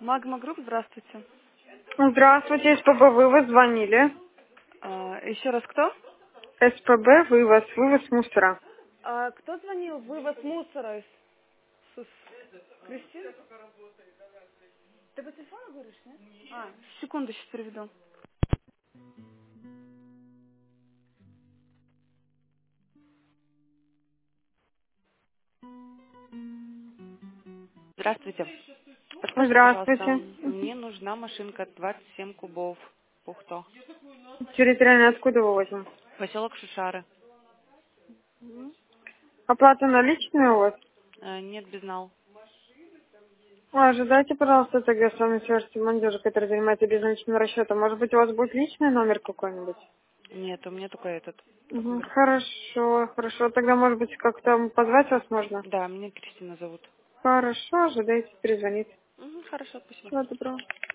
Магма Групп, здравствуйте. Здравствуйте, СПБ вывоз, звонили. Еще раз кто? СПБ вывоз мусора. Кто звонил? Вывоз мусора Кристина? Ты по телефону говоришь, нет? Секунду, сейчас переведу. Здравствуйте. Подскажите, пожалуйста, Здравствуйте. мне нужна машинка 27 кубов. Пухто. Территориально откуда вывозим? Поселок Шишары. Оплата наличная у вас? Нет, безнал. Ожидайте, пожалуйста, тогда с вами свяжется менеджер, который занимается безналичным расчетом. Может быть, у вас будет личный номер какой-нибудь? Нет, у меня только этот. Только Угу. говорю. Хорошо. Тогда, может быть, как-то позвать вас можно? Да, меня Кристина зовут. Хорошо, ожидайте, перезвонить. Хорошо, спасибо. Всего доброго.